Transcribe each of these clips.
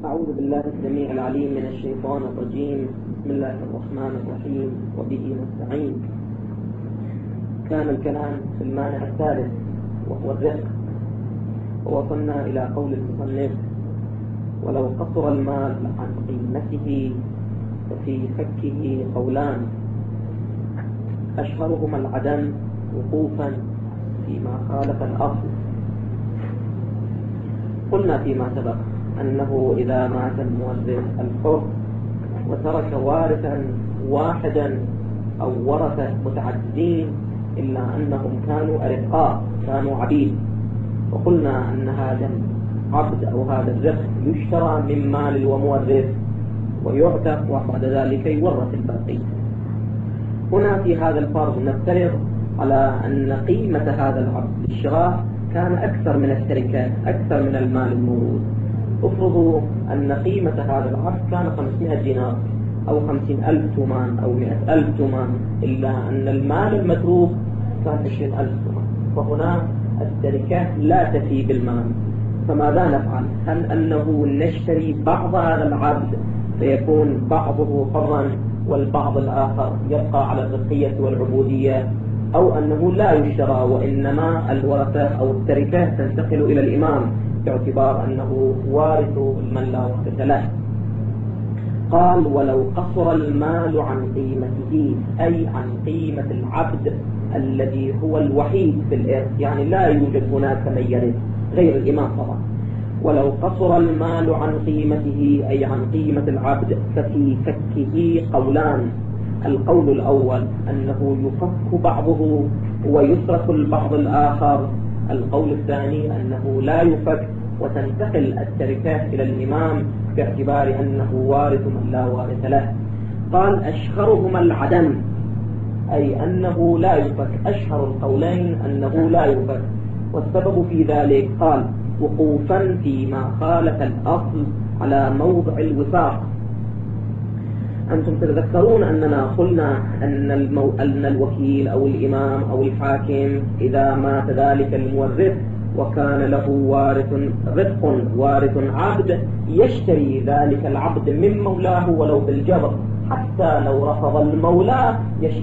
أعوذ بالله السميع العليم من الشيطان الرجيم. بسم الله الرحمن الرحيم وبه نستعين. كان الكلام في المانع الثالث وهو الرزق، ووصلنا إلى قول المصنف: ولو قصر المال عن قيمته ففي فكه قولان، أشهرهما العدم وقوفا فيما خالف الأصل. قلنا فيما سبق أنه إذا مات المورث الحر وترك وارثا واحدا أو ورثة متعددين إلا أنهم كانوا أرقاء، كانوا عبيد، وقلنا أن هذا العبد أو هذا الرق يشترى من مال المورث ويعتق وبعد ذلك يورث الباقي. هنا في هذا الفرض نفترض على أن قيمة هذا العبد للشراء كان أكثر من التركة، أكثر من المال الموروث. افرضوا أن قيمة هذا العبد كان 500 دينار أو 50,000 تومان أو 100,000 تومان، إلا أن المال المتروك كان 20,000 تومان، فهنا التركة لا تفي بالمال. فماذا نفعل؟ هل أنه نشتري بعض هذا العبد فيكون بعضه حرا والبعض الآخر يبقى على الرقية والعبودية، أو أنه لا يشترى وإنما الورثة أو التركة تنتقل إلى الإمام باعتبار أنه وارث من لا وارث له؟ قال: ولو قصر المال عن قيمته، أي عن قيمة العبد الذي هو الوحيد في الإرث، يعني لا يوجد هناك من يرث غير الإمام طبعا. ولو قصر المال عن قيمته أي عن قيمة العبد ففي فكه قولان. القول الأول أنه يفك بعضه ويترك البعض الآخر. القول الثاني أنه لا يفك وتنتقل التركة إلى الإمام باعتبار أنه وارث من لا وارث له. قال: أشهرهما العدم، أي أنه لا يفك. أشهر القولين أنه لا يفك، والسبب في ذلك قال: وقوفا فيما خالف الأصل على موضع الوفاق. أنتم تتذكرون أننا قلنا أن الوكيل أو الإمام أو الحاكم إذا مات ذلك المورث وكان له وارث عبد، يشتري ذلك العبد من مولاه ولو بالجبر، حتى لو رفض المولى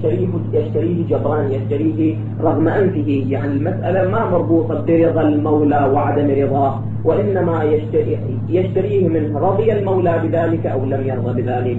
يشتريه جبران، يشتريه رغم أنفه. يعني المسألة ما مربوطة برضا المولى وعدم رضاه، وإنما يشتريه منه رضي المولى بذلك أو لم يرضى بذلك.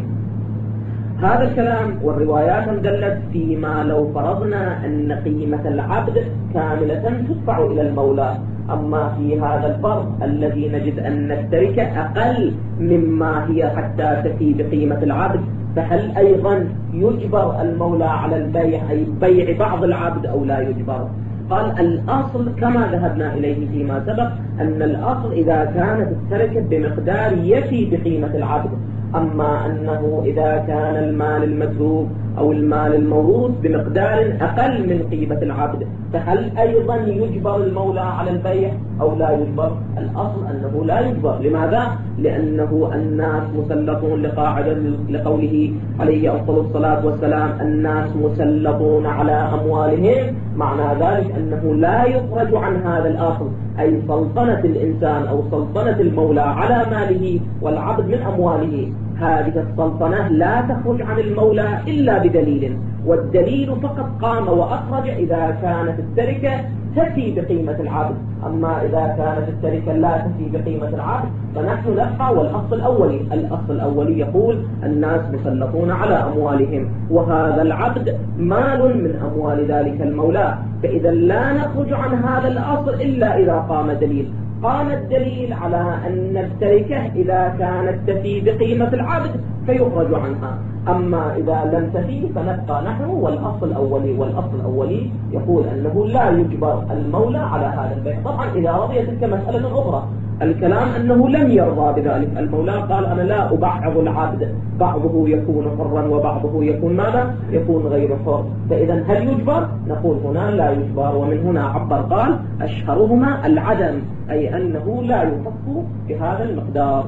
هذا الكلام والروايات دلت فيما لو فرضنا أن قيمة العبد كاملة تدفع إلى المولى. أما في هذا الفرض الذي نجد أن التركة أقل مما هي حتى تفي بقيمة العبد، فهل أيضا يجبر المولى على البيع، أي بيع بعض العبد، أو لا يجبر؟ قال: الأصل كما ذهبنا إليه فيما سبق أن الأصل إذا كانت التركة بمقدار يفي بقيمة العبد. أما أنه إذا كان المال المتروك أو المال الموروث بمقدار أقل من قيمة العبد، فهل أيضا يجبر المولى على البيع أو لا يجبر؟ الأصل أنه لا يجبر. لماذا؟ لأنه الناس مسلطون لقاعدة لقوله عليه أفضل الصلاة والسلام: الناس مسلطون على أموالهم. معنى ذلك أنه لا يخرج عن هذا الأصل، أي سلطنة الإنسان أو سلطنة المولى على ماله والعبد من أمواله. هذه السلطنة لا تخرج عن المولى إلا بدليل، والدليل فقط قام وأخرج إذا كانت التركة تفي بقيمة العبد. أما إذا كانت التركة لا تفي بقيمة العبد فنحن نبقى. الأصل الأولي يقول: الناس مسلطون على أموالهم، وهذا العبد مال من أموال ذلك المولى. فإذا لا نخرج عن هذا الأصل إلا إذا قام دليل. قام الدليل على أن التركة إذا كانت تفي بقيمة العبد فيخرج عنها، أما إذا لم تفي فنبقى نحن. والأصل الأولي يقول أنه لا يجبر المولى على هذا البيع. طبعا إذا رضي تلك مسألة أخرى. الكلام أنه لم يرضى بذلك المولى، قال: أنا لا أبعض العبد، بعضه يكون حرا وبعضه يكون ماذا؟ يكون غير حر. فإذا هل يجبر؟ نقول هنا لا يجبر. ومن هنا عبر قال: أشهرهما العدم، أي أنه لا يفك بهذا المقدار.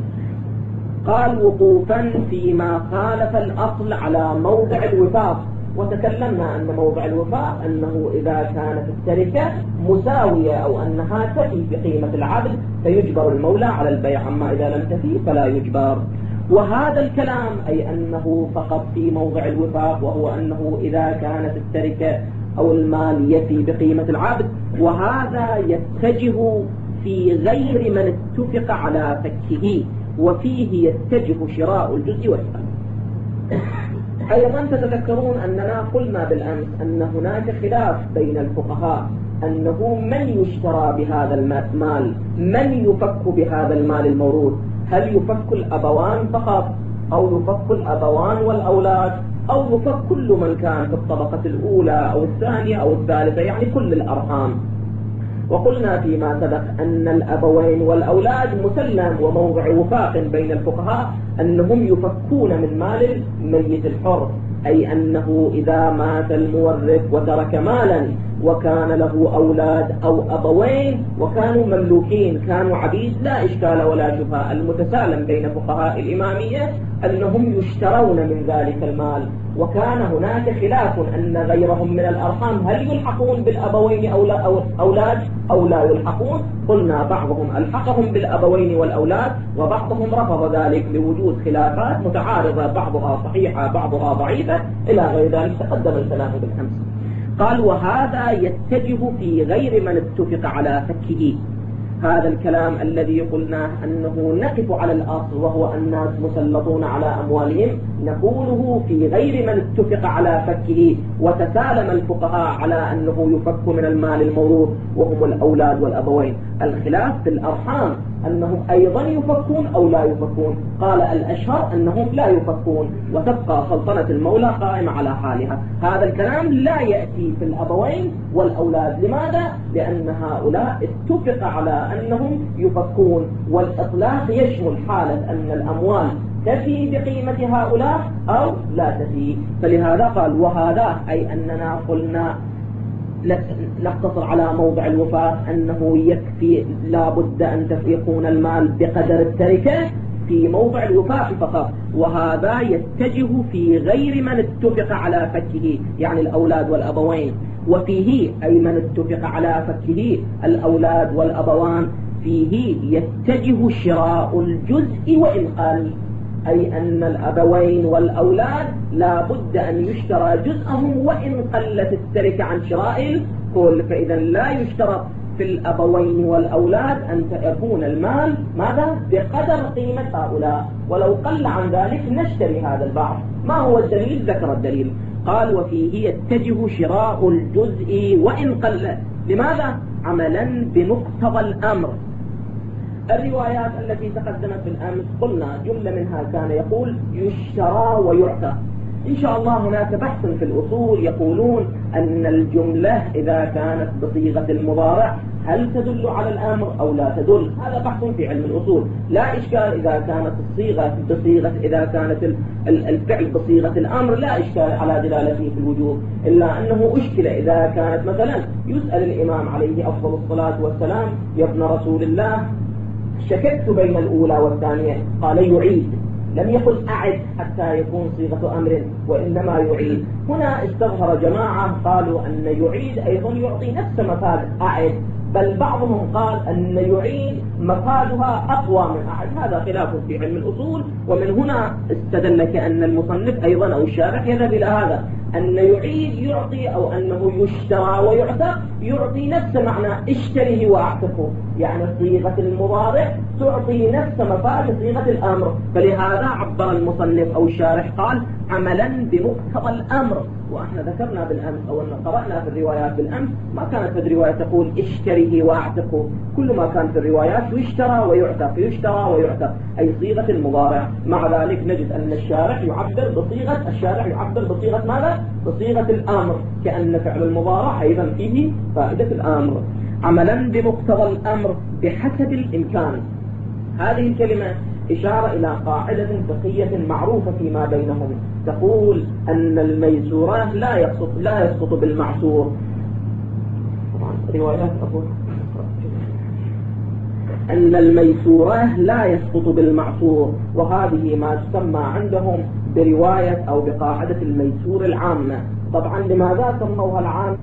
قال: وقوفا فيما خالف الأصل على موضع الوفاق. وتكلمنا أن موضع الوفاق أنه إذا كانت التركة مساوية أو أنها تفي بقيمة العبد فيجبر المولى على البيع، أما إذا لم تفي فلا يجبر. وهذا الكلام أي أنه فقط في موضع الوفاق، وهو أنه إذا كانت التركة أو المال يفي بقيمة العبد، وهذا يتجه في غير من اتفق على فكه، وفيه يتجه شراء الجزء والثمن. أيضا تتذكرون أننا قلنا بالأمس أن هناك خلاف بين الفقهاء أنه من يشترى بهذا المال، من يفك بهذا المال الموروث، هل يفك الأبوان فقط أو يفك الأبوان والأولاد أو يفك كل من كان في الطبقة الأولى أو الثانية أو الثالثة، يعني كل الأرحام. وقلنا فيما سبق أن الأبوين والأولاد مسلم وموضع وفاق بين الفقهاء أنهم يفكون من مال الميت الحر، أي أنه إذا مات المورث وترك مالا وكان له أولاد أو أبوين وكانوا مملوكين كانوا عبيد لا إشكال ولا شبهة. المتسالم بين فقهاء الإمامية أنهم يشترون من ذلك المال. وكان هناك خلاف أن غيرهم من الأرحام هل يلحقون بالأبوين أولاد أو لا يلحقون. قلنا بعضهم ألحقهم بالأبوين والأولاد وبعضهم رفض ذلك لوجود خلافات متعارضة، بعضها صحيحة بعضها ضعيفة إلى غير ذلك تقدم الكلام بالأمس. قال وهذا يتجه في غير من اتفق على فكه. هذا الكلام الذي قلناه أنه نقف على الأصل وهو الناس مسلطون على أموالهم، نقوله في غير من اتفق على فكه. وتسالم الفقهاء على أنه يفك من المال الموروث وهم الأولاد والأبوين. الخلاف في الأرحام أنهم أيضا يفكون أو لا يفكون. قال الأشهر أنهم لا يفكون وتبقى سلطنة المولى قائمة على حالها. هذا الكلام لا يأتي في الأبوين والأولاد. لماذا؟ لأن هؤلاء اتفق على أنهم يفكون، والإطلاق يشمل حالة أن الأموال تفي بقيمة هؤلاء أو لا تفي. فلهذا قال وهذا أي أننا قلنا نقتصر على موضع الوفاق أنه يكفي لا بد أن يكون المال بقدر التركة في موضع الوفاق فقط. وهذا يتجه في غير من اتفق على فكه، يعني الأولاد والأبوين. وفيه أي من اتفق على فكه الأولاد والأبوان فيه يتجه شراء الجزء وإن قل، أي أن الأبوين والأولاد لا بد أن يشترى جزءهم وإن قلت التركة عن شراء الكل. فإذا لا يشترط في الأبوين والأولاد أن يكون المال ماذا؟ بقدر قيمة هؤلاء، ولو قل عن ذلك نشتري هذا البعض. ما هو الدليل؟ ذكر الدليل قال وفيه يتجه شراء الجزء وإن قل. لماذا؟ عملا بمقتضى الأمر. الروايات التي تقدمت بالأمس قلنا جملة منها كان يقول يشترى ويعتق. إن شاء الله هناك بحث في الأصول يقولون أن الجملة إذا كانت بصيغة المضارع هل تدل على الأمر أو لا تدل. هذا بحث في علم الأصول. لا إشكال إذا كانت الصيغة بصيغة، إذا كانت الفعل بصيغة الأمر لا إشكال على دلالته في الوجوب، إلا أنه أشكل إذا كانت مثلا يسأل الإمام عليه أفضل الصلاة والسلام يا ابن رسول الله شككت بين الأولى والثانية، قال يعيد، لم يقل أعد حتى يكون صيغة أمر وإنما يعيد. هنا استظهر جماعة قالوا أن يعيد أيضا يعطي نفس مفاد أعد، بل بعضهم قال أن يعيد مفادها أقوى من أعد. هذا خلاف في علم الأصول. ومن هنا استدل كأن المصنف أيضا أو الشارح يذهب إلى هذا أن يعيد يعطي أو أنه يشترى ويعتق يعطي نفس معنى اشتريه واعتقه، يعني صيغة المضارع تعطي نفس مفاد صيغة الأمر. فلهذا عبر المصنف أو الشارح قال عملا بمقتضى الأمر. وإحنا ذكرنا بالأمس أو أن قرأنا في الروايات بالأمس ما كانت في الرواية تقول اشتريه واعتقه، كل ما كان في الروايات يشترى ويعتق يشترى ويعتق أي صيغة المضارع. مع ذلك نجد أن الشارح يعبر بصيغة ماذا؟ بصيغة الأمر، كأن فعل المضارع أيضا فيه فائدة الأمر. عملا بمقتضى الأمر بحسب الإمكان. هذه الكلمة إشارة إلى قاعدة فقهية معروفة فيما بينهم تقول أن الميسورات لا يسقط بالمعسور. طبعا روايات أقول أن الميسورات لا يسقط بالمعسور، وهذه ما تسمى عندهم برواية أو بقاعدة الميسور العامة. طبعا لماذا سموها العامة؟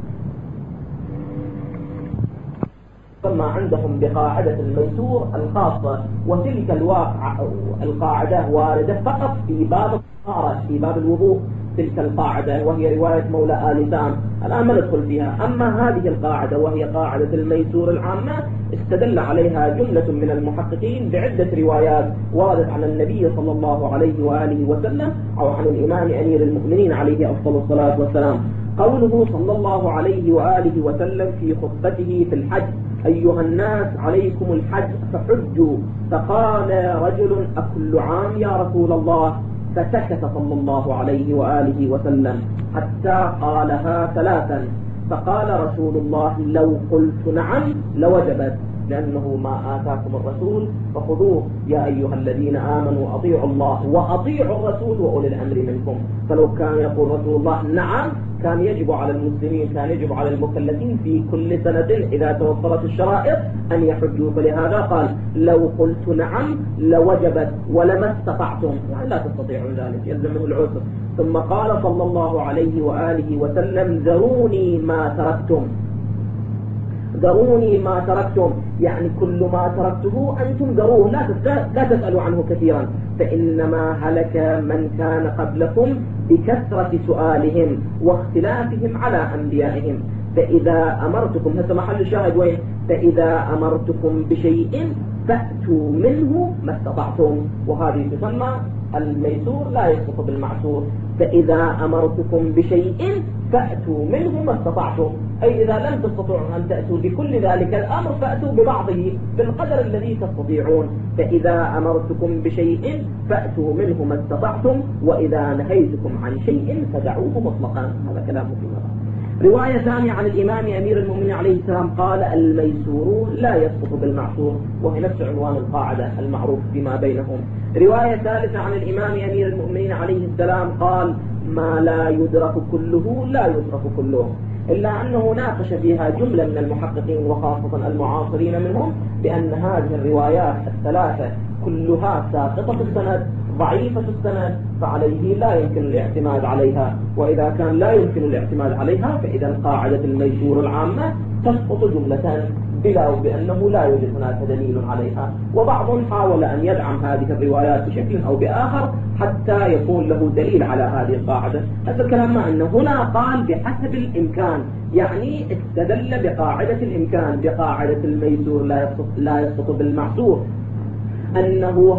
ما عندهم بقاعدة الميسور الخاصة، وتلك القاعدة واردة فقط في باب الطهارة، في باب الوضوء، تلك القاعدة وهي رواية مولى آل سام، الآن ما ندخل فيها. أما هذه القاعدة وهي قاعدة الميسور العامة استدل عليها جملة من المحققين بعدة روايات وردت عن النبي صلى الله عليه وآله وسلم أو عن الإمام أمير المؤمنين عليه أفضل الصلاة والسلام. قوله صلى الله عليه وآله وسلم في خطبته في الحج: أيها الناس عليكم الحج فحجوا. فقال رجل: أكل عام يا رسول الله؟ فسكت صلى الله عليه وآله وسلم حتى قالها ثلاثا. فقال رسول الله: لو قلت نعم لوجبت، لأنه ما آتاكم الرسول فخذوه يا أيها الذين آمنوا أطيعوا الله وأطيعوا الرسول وأولي الأمر منكم. فلو كان يقول رسول الله نعم كان يجب على المسلمين، كان يجب على المكلفين في كل سنة إذا توفرت الشرائط أن يحجوا. فلهذا قال: لو قلت نعم لوجبت ولما استطعتم، يعني لا تستطيعون ذلك، يلزمه العسر. ثم قال صلى الله عليه وآله وسلم: ذروني ما تركتم. ذروني ما تركتم يعني كل ما تركته أنتم ذروه، لا تسألوا عنه كثيرا، فإنما هلك من كان قبلكم بكثرة سؤالهم واختلافهم على أنبيائهم. فإذا أمرتكم، هذا محل الشاهد وين؟ فإذا أمرتكم بشيء فأتوا منه ما استطعتم، وهذه تسمى الميسور لا يسقط بالمعسور. فإذا أمرتكم بشيء فأتوا منه ما استطعتم، أي إذا لم تستطيعوا أن تأتوا بكل ذلك الأمر فأتوا ببعضه بالقدر الذي تستطيعون. فإذا أمرتكم بشيء فأتوا منه ما استطعتم، وإذا نهيتكم عن شيء فدعوه مطلقا. هذا كلامه في مرة. رواية ثانية عن الإمام أمير المؤمنين عليه السلام قال: الميسور لا يسقط بالمعسور، وهي نفس عنوان القاعدة المعروف فيما بينهم. رواية ثالثة عن الإمام أمير المؤمنين عليه السلام قال: ما لا يدرك كله لا يترك كله، إلا أنه ناقش فيها جملة من المحققين وخاصة المعاصرين منهم بأن هذه الروايات الثلاثة كلها ساقطة السند ضعيفة السند، فعليه لا يمكن الاعتماد عليها. وإذا كان لا يمكن الاعتماد عليها فإذا قاعدة الميسور العامة تسقط جملة بأنه لا يوجد هناك دليل عليها. وبعضهم حاول أن يدعم هذه الروايات بشكل أو بآخر حتى يكون له دليل على هذه القاعدة. هذا الكلام مع أنه هنا قال بحسب الإمكان، يعني استدل بقاعدة الإمكان، بقاعدة الميسور لا يسقط بالمعسور، أنه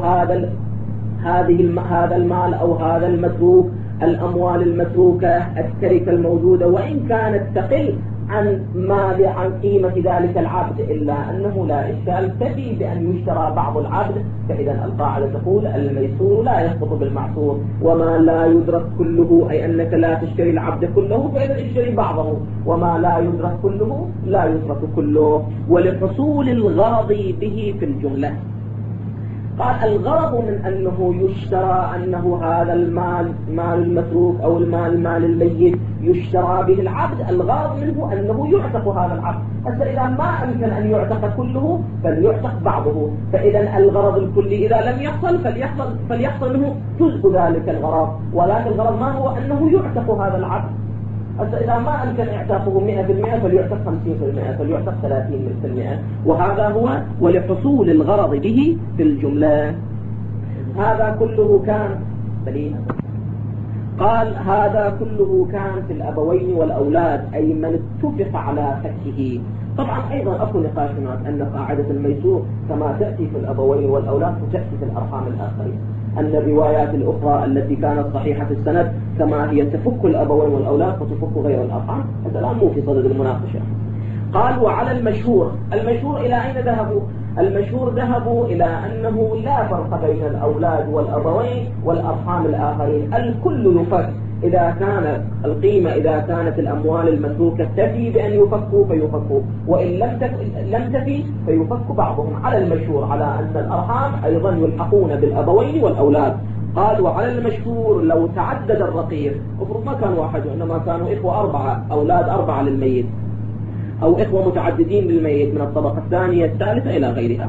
هذا المال أو هذا المتروك، الأموال المتروكة، التركة الموجودة، وإن كانت تقل عن قيمة ذلك العبد، إلا أنه لا إشكال تفي بأن يشترى بعض العبد. فإذا القاعدة تقول الميسور لا يسقط بالمعسور. وما لا يدرك كله أي أنك لا تشتري العبد كله، فإذا اشتري بعضه. وما لا يدرك كله لا يدرك كله. ولحصول الغرض به في الجملة. قال: الغرض من أنه يشترى أنه هذا المال مال المتروك أو المال الميت يشترى به العبد، الغرض منه أنه يعتق هذا العبد. حتى إذا ما أمكن أن يعتق كله فليعتق بعضه. فإذا الغرض الكلي إذا لم يحصل فليحصل منه جزء ذلك الغرض، ولكن الغرض ما هو أنه يعتق هذا العبد. حتى إذا ما أمكن إعتاقه 100% فليعتق 50%، فليعتق 30%. وهذا هو ولحصول الغرض به في الجملة. هذا كله كان دليل. قال: هذا كله كان في الأبوين والأولاد، أي من اتفق على فكه. طبعا أيضا أكو نقاش هناك أن قاعدة الميسور كما تأتي في الأبوين والأولاد فتأتي في الأرحام الآخرين، أن الروايات الأخرى التي كانت صحيحة السند كما هي تفك الأبوين والأولاد فتفك غير الأرحام. هذا الآن مو في صدد المناقشة. قال: وعلى المشهور إلى أين ذهبوا؟ المشهور ذهبوا إلى أنه لا فرق بين الأولاد والأبوين والأرحام الآخرين، الكل يفك. إذا كانت القيمة، إذا كانت الأموال المتروكة تفي بأن يفكوا فيفكوا، وإن لم تفي فيفك بعضهم. على المشهور على أن الأرحام أيضا يلحقون بالأبوين والأولاد. قال: وعلى المشهور لو تعدد الرقيق، افرض ما كان واحد وإنما كانوا إخوة 4، أولاد 4 للميت، أو إخوة متعددين للميت من الطبقة الثانية الثالثة إلى غيرها.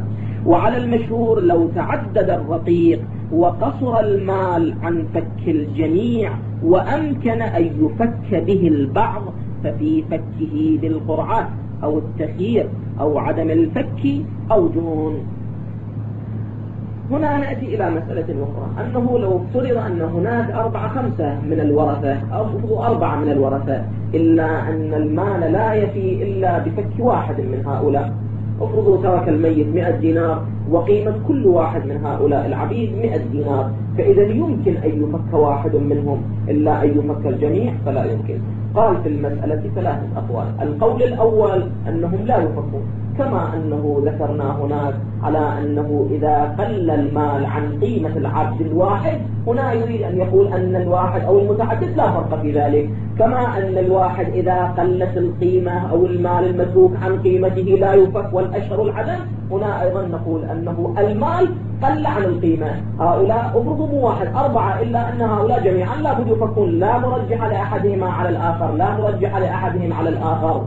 وعلى المشهور لو تعدد الرقيق وقصر المال عن فك الجميع وأمكن أن يفك به البعض ففي فكه بالقرعة أو التخيير أو عدم الفك أوجه. هنا نأتي إلى مسألة أخرى، أنه لو افترض أن هناك 4-5 من الورثة أو 4 من الورثة، إلا أن المال لا يفي إلا بفك واحد من هؤلاء. افرضوا ترك الميت 100 دينار وقيمة كل واحد من هؤلاء العبيد 100 دينار، فإذا يمكن أن يفك واحد منهم إلا أن يفك الجميع فلا يمكن. قال في المسألة 3 أقوال. القول الأول أنهم لا يفكون، كما أنه ذكرنا هناك على أنه إذا قل المال عن قيمة العبد الواحد، هنا يريد أن يقول أن الواحد أو المتعدد لا فرق في ذلك، كما أن الواحد إذا قلت القيمة أو المال المتروك عن قيمته لا يفك والأشهر العدم، هنا أيضا نقول أنه المال قل عن القيمة. هؤلاء افرضوا مو 1 4، إلا أن هؤلاء جميعا لا بد يفكون، لا مرجح لأحدهما على الآخر، لا مرجح لأحدهم على الآخر.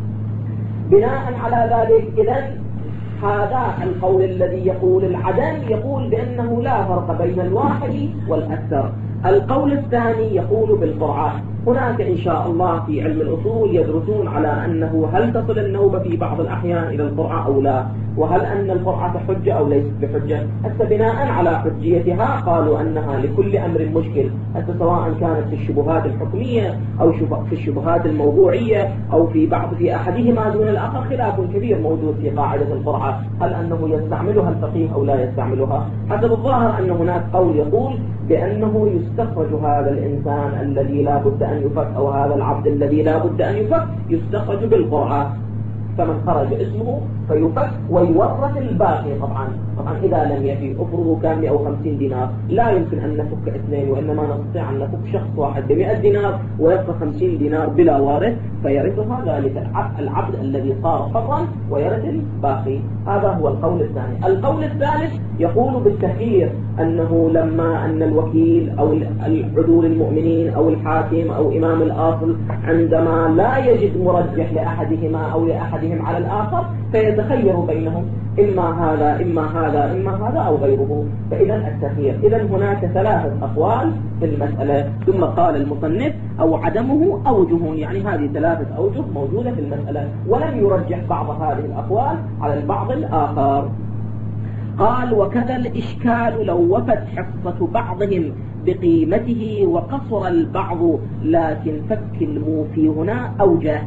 بناء على ذلك إذن هذا القول الذي يقول العدم يقول بأنه لا فرق بين الواحد والأكثر. القول الثاني يقول بالقرعة. هناك إن شاء الله في علم الأصول يدرسون على أنه هل تصل النوبة في بعض الأحيان إلى القرعة أو لا، وهل أن القرعة حجة أو ليست بحجة. حتى بناء على حجيتها قالوا أنها لكل أمر مشكل، حتى سواء كانت في الشبهات الحكمية أو في الشبهات الموضوعية أو في أحدهما دون الآخر خلاف كبير موجود في قاعدة القرعة، هل أنه يستعملها الفقيه أو لا يستعملها. حسب الظاهر أن هناك قول يقول بأنه يستخرج هذا الإنسان الذي لا بد أن يفك أو هذا العبد الذي لا بد أن يفك يستخرج بالقرعة، فمن خرج اسمه فيفك ويورث الباقي. طبعا إذا لم يفي، افرضوا كان 150 دينار، لا يمكن أن نفك 2، وإنما نستطيع أن نفك شخص واحد ب100 دينار ويبقى 50 دينار بلا وارث، فيرثها ذلك العبد الذي صار حرا ويرث الباقي. هذا هو القول الثاني. القول الثالث يقول بالتخيير، أنه لما أن الوكيل أو العدول المؤمنين أو الحاكم أو إمام الأصل عندما لا يجد مرجح لأحدهما أو لأحدهم على الآخر فيتخير بينهم، إما هذا إما هذا إما هذا أو غيره، فإذا التخيير. إذا هناك 3 أقوال في المسألة. ثم قال المصنف أو عدمه أوجه، يعني هذه 3 أوجه موجودة في المسألة، ولم يرجح بعض هذه الأقوال على البعض الآخر. قال وكذا الإشكال لو وفت حصة بعضهم بقيمته وقصر البعض، لكن فك الموفي هنا أوجه.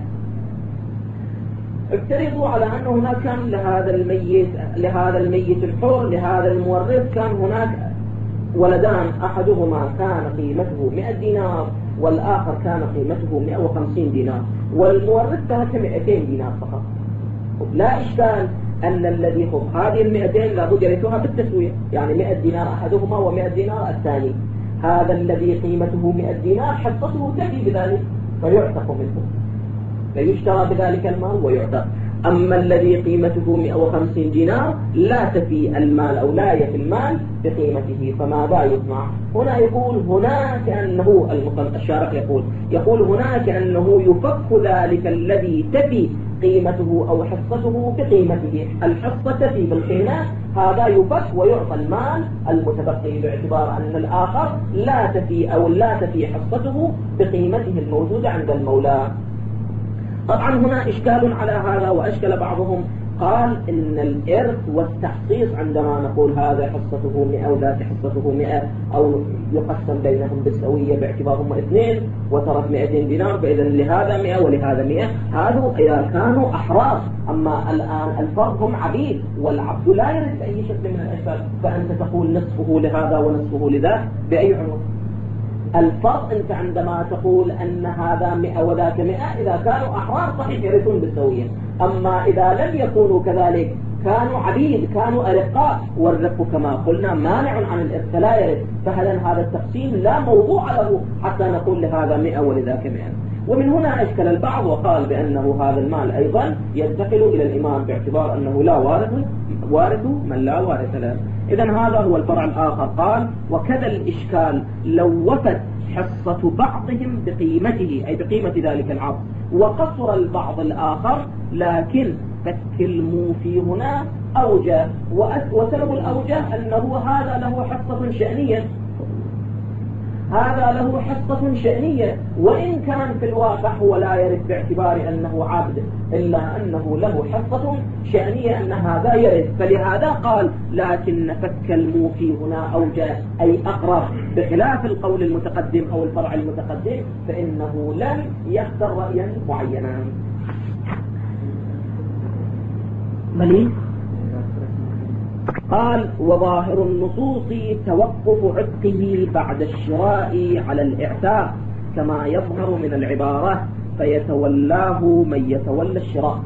افترضوا على أن هناك كان لهذا الميت الحر لهذا المورث كان هناك ولدان، أحدهما كان قيمته 100 دينار والآخر كان قيمته 150 دينار، والمورث ترك 200 دينار فقط. لا إشكال أن الذي خذ هذه 200 لابد يرثها بالتسوية، يعني 100 دينار أحدهما و100 دينار الثاني. هذا الذي قيمته 100 دينار حصته تفي بذلك فيعتق منه، فيشترى بذلك المال ويعتق. أما الذي قيمته 150 دينار لا تفي المال أو لا يفي المال بقيمته، فماذا يصنع؟ هنا يقول هناك أنه الشارح يقول هناك أنه يفك ذلك الذي تفي قيمته أو حصته بقيمته. الحصة تفي بالقيمة، هذا يفك ويعطى المال المتبقي، باعتبار أن الآخر لا تفي حصته بقيمته الموجودة عند المولى. طبعا هنا إشكال على هذا، وأشكل بعضهم قال إن الإرث والتحصيص عندما نقول هذا حصته 100 وذاك حصته 100 أو يقسم بينهم بالسوية باعتبارهم 2 وترك 200 دينار، فإذا لهذا 100 ولهذا 100، هذا إذا كانوا أحرار. أما الآن الفرد هم عبيد، والعبد لا يرث أي شكل من الأشكال، فأنت تقول نصفه لهذا ونصفه لذاك بأي عنوان؟ الفرق أنت عندما تقول أن هذا 100 وذاك 100، إذا كانوا أحرار صحيح يرثون بالسوية، أما إذا لم يكونوا كذلك كانوا عبيد كانوا أرقاء، والرق كما قلنا مانع عن الإرث فلا يرث، فهذا التقسيم لا موضوع له حتى نقول لهذا 100 ولذاك 100. ومن هنا أشكل البعض وقال بأنه هذا المال أيضا ينتقل إلى الإمام باعتبار أنه لا وارث من لا وارث له. إذن هذا هو الفرع الآخر. قال وكذا الإشكال لو وفت حصة بعضهم بقيمته، أي بقيمة ذلك العبد، وقصر البعض الآخر، لكن فك الموفي هنا أوجه، وسبب الأوجه أنه هذا له حصة شأنية، هذا له حصة شأنية، وإن كان في الواقع هو لا يرد باعتبار أنه عبد، إلا أنه له حصة شأنية أن هذا يرد. فلهذا قال لكن فك الموفي هنا أوجه أي أقرب، بخلاف القول المتقدم أو الفرع المتقدم فإنه لم يختر رأيا معينا. مليء قال وظاهر النصوص توقف عتقه بعد الشراء على الإعتاق كما يظهر من العبارة فيتولاه من يتولى الشراء.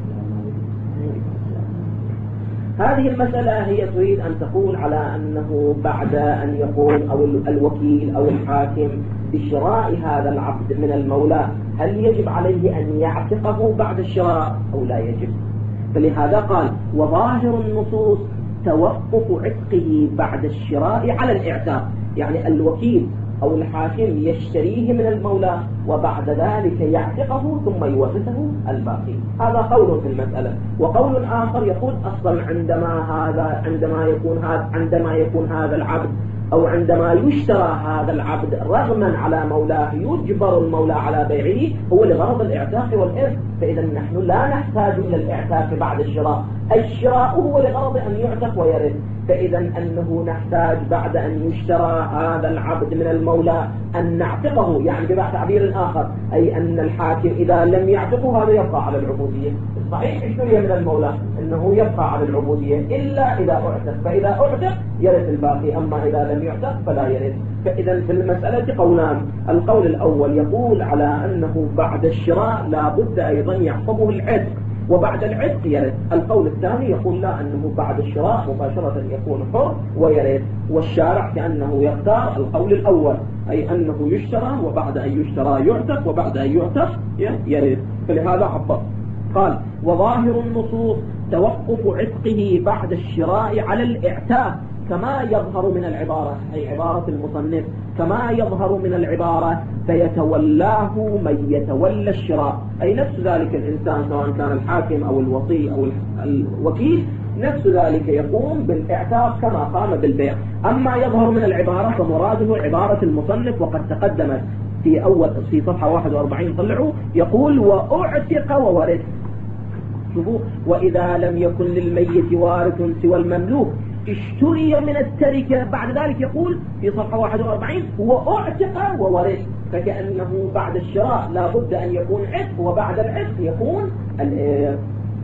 هذه المسألة هي تريد أن تقول على أنه بعد أن يقوم أو الوكيل أو الحاكم بشراء هذا العبد من المولى هل يجب عليه أن يعتقه بعد الشراء أو لا يجب. فلهذا قال وظاهر النصوص توقف عتقه بعد الشراء على الإعتاق، يعني الوكيل أو الحاكم يشتريه من المولى وبعد ذلك يعتقه ثم يورثه الباقي. هذا قول في المسألة. وقول آخر يقول أصلا عندما يكون هذا العبد أو عندما يشترى هذا العبد رغما على مولاه يجبر المولى على بيعه هو لغرض الإعتاق والإرث، فإذا نحن لا نحتاج إلى الإعتاق بعد الشراء، الشراء هو لغرض أن يعتق ويرث، فإذا أنه نحتاج بعد أن يشترى هذا العبد من المولى أن نعتقه، يعني بتعبير آخر أي أن الحاكم إذا لم يعتقه هذا يبقى على العبودية. صحيح اشتري من المولى أنه يبقى على العبودية إلا إذا أعتق، فإذا أعتق يرث الباقي، أما إذا لم يعتق فلا يرث. فإذا في المسألة قولان، القول الأول يقول على أنه بعد الشراء لا بد أيضا يحفظه العتق وبعد العتق يرث. القول الثاني يقول لا، أنه بعد الشراء مباشرة يكون حر ويرث، والشارع كأنه يختار القول الأول أي أنه يشترى وبعد أن يشترى يعتق وبعد أن يعتق يرث. فلهذا عبر قال وظاهر النصوص توقف عتقه بعد الشراء على الإعتاق كما يظهر من العبارة، أي عبارة المصنف كما يظهر من العبارة فيتولاه من يتولى الشراء، أي نفس ذلك الإنسان سواء كان الحاكم أو الوصي أو الوكيل نفس ذلك يقوم بالإعتاق كما قام بالبيع. أما يظهر من العبارة فمراده عبارة المصنف وقد تقدمت في صفحة 41 طلعوا يقول وأعتق وورث. شوفوا وإذا لم يكن للميت وارث سوى المملوك اشتري من التركة، بعد ذلك يقول في صفحة 41 وأعتق وورث، فكأنه بعد الشراء لا بد أن يكون عتق وبعد العتق يكون الإرث.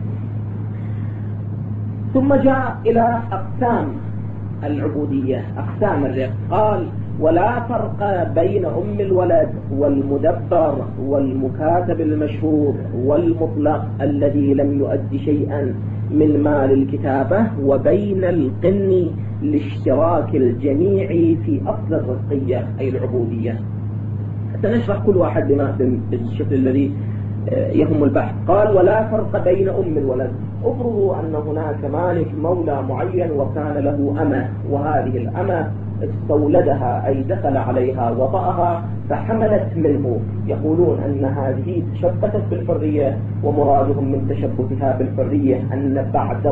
ثم جاء إلى أقسام العبودية، أقسام الرق، قال ولا فرق بين أم الولد والمدبر والمكاتب المشهور والمطلق الذي لم يؤدي شيئا من مال الكتابة وبين القن لاشتراك الجميع في أصل الرقية أي العبودية. سنشرح كل واحد بالشكل الذي يهم البحث. قال ولا فرق بين أم الولد، افرضوا أن هناك مالك مولى معين وكان له أمة، وهذه الأمة استولدها أي دخل عليها وطأها فحملت منه، يقولون أن هذه تشبثت بالحرية، ومرادهم من تشبثها بالحرية أن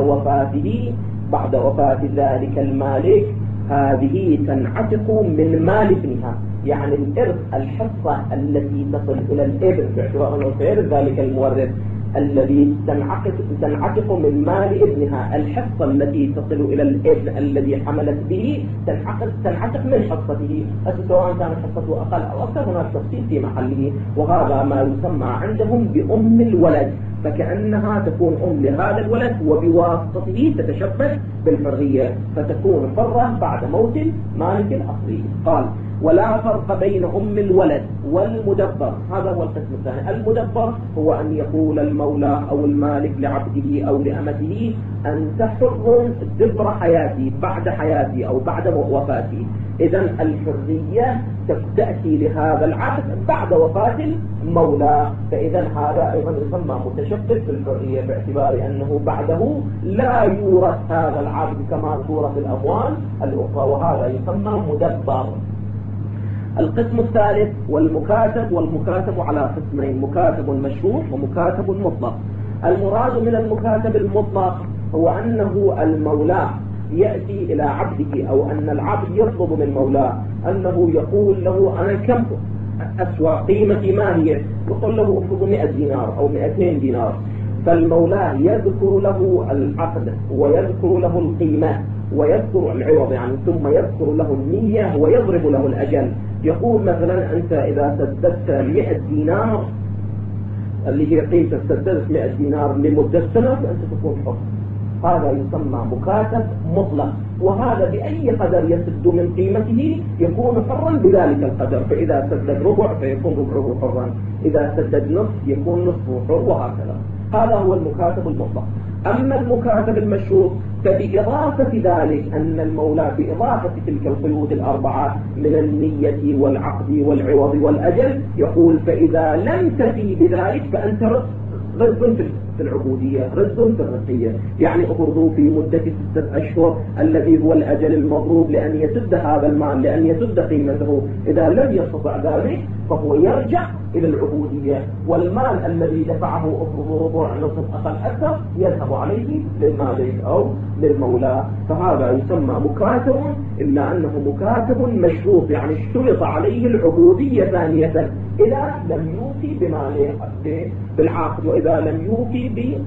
بعد وفاة ذلك المالك هذه تنعتق من مال ابنها، يعني الإرث الحصة التي تصل إلى الابن باعتبار أنه سيرث ذلك المورث الذي تنعتق من مال ابنها، الحصة التي تصل إلى الابن الذي حملت به تنعتق من حصته، سواء كانت حصته أقل أو أكثر هناك تفصيل في محله، وهذا ما يسمى عندهم بأم الولد، فكأنها تكون أم لهذا الولد وبواسطته تتشبث بالحرية فتكون حرة بعد موت مالك الأصلي. قال ولا فرق بين أم الولد والمدبر، هذا هو القسم الثاني. المدبر هو أن يقول المولى أو المالك لعبده أو لأمته أنت حر دبر حياتي بعد حياتي أو بعد وفاتي، إذن الحرية تأتي لهذا العبد بعد وفاة المولى، فإذا هذا أيضا يسمى متشبث بالحرية باعتبار أنه بعده لا يورث هذا العبد كما تورث الأموال الأخرى، وهذا يسمى مدبر. القسم الثالث والمكاتب على قسمين، مكاتب مشروط ومكاتب مطلق. المراد من المكاتب المطلق هو أنه المولى يأتي إلى عبده، أو أن العبد يطلب من مولاه أنه يقول له أنا كم أسوأ قيمتي ما هي، يقول له أفرض 100 دينار أو 200 دينار، فالمولى يذكر له العقد ويذكر له القيمة ويذكر العوض يعني، ثم يذكر له النية ويضرب له الأجل. يقول مثلا أنت إذا سددت 100 دينار اللي هي قيمة سددت 100 دينار لمدة سنة فأنت تكون حر. هذا يسمى مكاتب مطلق، وهذا بأي قدر يسد من قيمته يكون حرا بذلك القدر، فإذا سدد ربع فيكون ربعه حرا، إذا سدد نصف يكون نصفه حر، وهكذا. هذا هو المكاتب المطلق. أما المكاتب المشروط فبإضافة ذلك أن المولى بإضافة تلك القيود الأربعة من النية والعقد والعوض والأجل يقول فإذا لم تفي بذلك فأنت رد في العبودية، رد في الرقية، يعني أفرضوا في مدة 6 أشهر الذي هو الأجل المضروب لأن يسد هذا المال، لأن يسد قيمته، إذا لم يستطع ذلك فهو يرجع إلى العبودية، والمال الذي دفعه أفرضوا ربع نصف أقل أكثر يذهب عليه للمالك أو للمولى. فهذا يسمى مكاتب، إلا أنه مكاتب مشروط، يعني اشترط عليه العبودية ثانية إذا لم يوفي بماله بالعقد، وإذا لم يوفي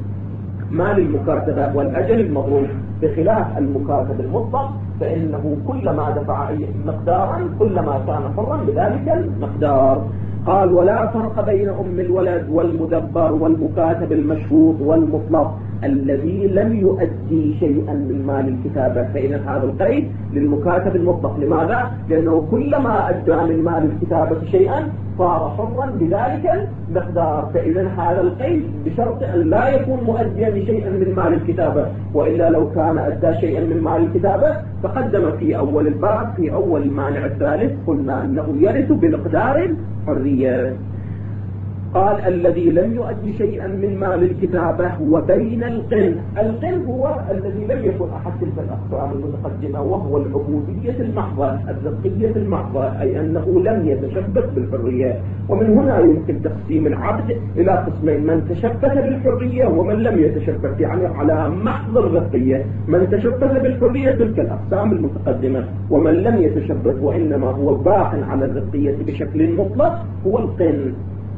بمال المكاتبة والأجل المضروب، بخلاف المكاتب المطلق فإنه كلما دفع أي مقدارا كلما كان حرا بذلك المقدار. قال ولا فرق بين أم الولد والمدبر والمكاتب المشروط والمطلق الذي لم يؤدي شيئا من مال الكتابة. فإذا هذا القيد للمكاتب المطلق. لماذا؟ لأنه كلما أدى من مال الكتابة شيئا صار حرا بذلك المقدار. فإذا هذا القيد بشرط أن لا يكون مؤديا لشيئا من مال الكتابة، وإلا لو كان أدى شيئا من مال الكتابة فقدم في أول الباب في أول المانع الثالث قلنا أنه يرث بمقدار الحرية. قال الذي لم يؤدي شيئا من مال الكتابة وبين القن. القن هو الذي لم يكن أحد تلك الأقسام المتقدمة، وهو العبودية المحضة الرقية المحضة، أي أنه لم يتشبث بالحرية. ومن هنا يمكن تقسيم العبد إلى قسمين: من تشبث بالحرية ومن لم يتشبث، يعني على محض الرقية. من تشبث بالحرية تلك الأقسام المتقدمة، ومن لم يتشبث وإنما هو باق على الرقية بشكل مطلق هو القن.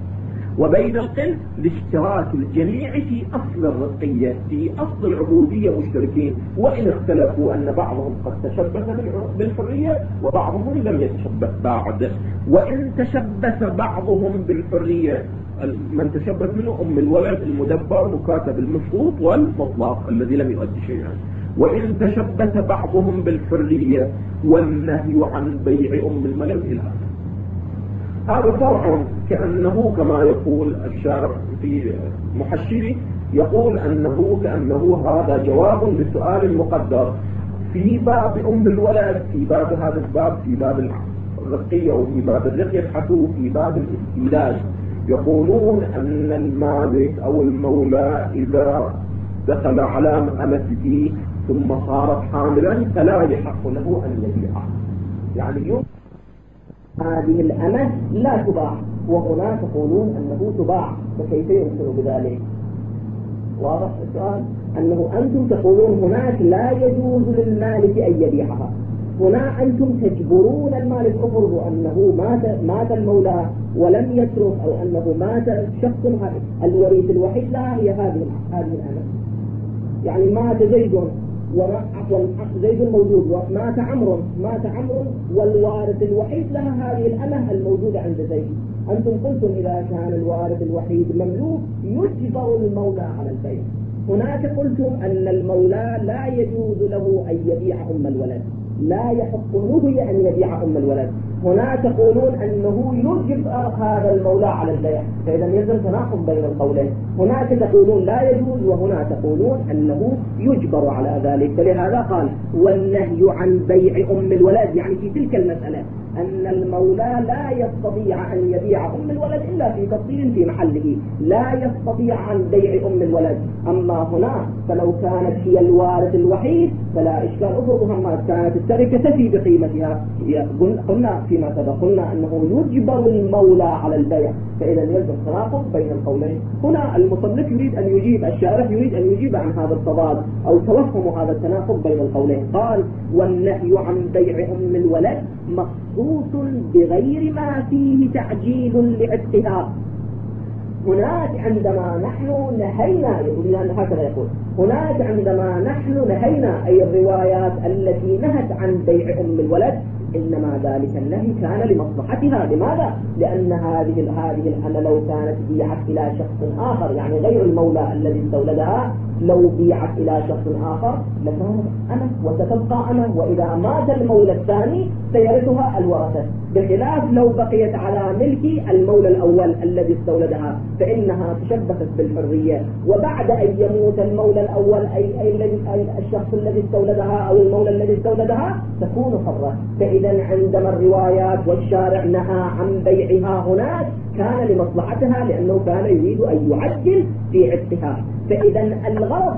وبين القن لاشتراك الجميع في أصل الرقية، في أصل العبودية مشتركين، وإن اختلفوا أن بعضهم قد تشبث بالحرية وبعضهم لم يتشبث بعد. وإن تشبث بعضهم بالحرية، من تشبث منه أم الولد المدبر مكاتب المشروط والمطلق الذي لم يؤدي شيئا. وإن تشبث بعضهم بالحرية والنهي عن بيع أم الملك إلى هذا فرع، كأنه كما يقول الشارع في محشره، يقول أنه كأنه هذا جواب لسؤال المقدر في باب أم الولد، في باب هذا الباب، في باب الرقية وفي باب الرقية، يبحثوا في باب الاستيلاج. يقولون أن المالك أو المولى إذا دخل على أمته ثم صارت حاملا فلا يحق له أن يبيعها، يعني هذه الأمة لا تباع، وهنا تقولون أنه تباع، فكيف يمكن بذلك؟ واضح السؤال؟ أنه أنتم تقولون هناك لا يجوز للمالك أن يبيعها، هنا أنتم تجبرون المالك. افرضوا أنه مات المولى ولم يترك، أو أنه مات شخص الوريث الوحيد لها هي هذه الأمة، يعني مات زيد زيد موجود، ومات عمرو والوارث الوحيد لها هذه الأمة الموجودة عند زيد. أنتم قلتم إذا كان الوارث الوحيد مملوك يجبر المولى على البيع. هناك قلتم أن المولى لا يجوز له أن يبيع أم الولد، لا يحق له أن يبيع أم الولد. هنا تقولون أنه يجبر هذا المولى على البيع، فإذا يلزم تناقض بين القولين. هناك تقولون لا يجوز، وهنا تقولون أنه يجبر على ذلك. فلهذا قال والنهي عن بيع أم الولد، يعني في تلك المسألة أن المولى لا يستطيع أن يبيع أم الولد إلا في تفصيل في محله، لا يستطيع عن بيع أم الولد. أما هنا فلو كانت هي الوارث الوحيد فلا إشكال. أفرضها ما كانت التركة تفي بقيمتها، قلنا فيما سبق قلنا أنه يجبر المولى على البيع، فإذا يلزم تناقض بين القولين. هنا المصنف يريد أن يجيب، الشارح يريد أن يجيب عن هذا التضاد أو توهم هذا التناقض بين القولين. قال: والنهي عن بيع أم الولد مخصوص بغير ما فيه تعجيل لعتقها. هناك عندما نحن نهينا، هكذا يقول، هناك عندما نحن نهينا أي الروايات التي نهت عن بيع أم الولد إنما ذلك النهي كان لمصلحتها. لماذا؟ لأن هذه الأمة لو كانت بيعت إلى شخص آخر، يعني غير المولى الذي استولدها، لو بيعت إلى شخص آخر لكانت أمة وستبقى أمة، وإذا مات المولى الثاني سيرثها الورثة، بخلاف لو بقيت على ملك المولى الأول الذي استولدها فإنها تشبثت بالحرية، وبعد أن يموت المولى الأول أي الشخص الذي استولدها أو المولى الذي استولدها تكون حرة. فإذا عندما الروايات والشارع نهى عن بيعها هناك كان لمصلحتها، لأنه كان يريد أن يعجل في عتقها. فإذا الغرض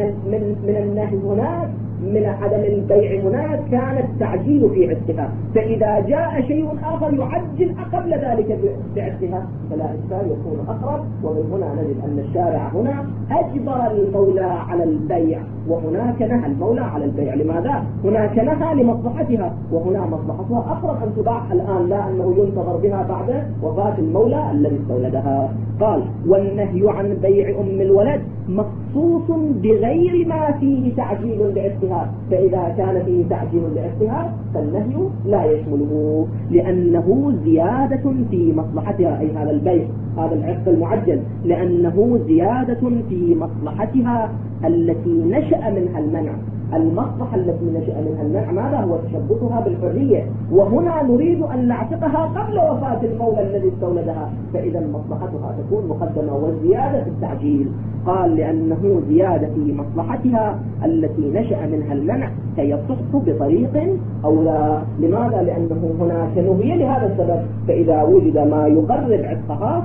من النهي هناك، من عدم البيع هناك، كان التعجيل في عتقها. فإذا جاء شيء آخر يعجل قبل ذلك بعتقها فلا إشكال، يكون أقرب. ومن هنا نجد أن الشارع هنا أجبر المولى على البيع، وهناك نهى المولى على البيع. لماذا؟ هناك نهى لمصلحتها، وهنا مصلحتها أقرب أن تباع الآن، لا أنه ينتظر بها بعد وفاة المولى الذي استولدها. قال: والنهي عن بيع أم الولد مخصوص بغير ما فيه تعجيل لعتقها. فإذا كان فيه تعجيل لعتقها فالنهي لا يشمله، لأنه زيادة في مصلحتها، أي هذا البيع، هذا العتق المعجل، لأنه زيادة في مصلحتها التي نشأ منها المنع. المصلحة التي نشأ منها المنع ماذا؟ هو تشبثها بالحرية، وهنا نريد أن نعتقها قبل وفاة المولى الذي استولدها، فإذا مصلحتها تكون مقدمة، والزيادة في التعجيل. قال: لأنه زيادة في مصلحتها التي نشأ منها المنع فيصح بطريق أو لا. لماذا؟ لأنه هناك نهي لهذا السبب، فإذا وجد ما يقرب عتقها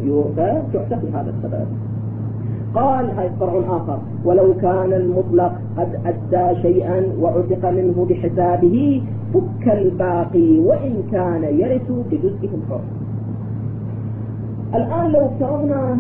فتعتق لهذا السبب. قال: هذا فرع آخر: ولو كان المطلق قد أدى شيئا وعتق منه بحسابه فك الباقي وإن كان يرث بجزءه الحر. الآن لو افترضنا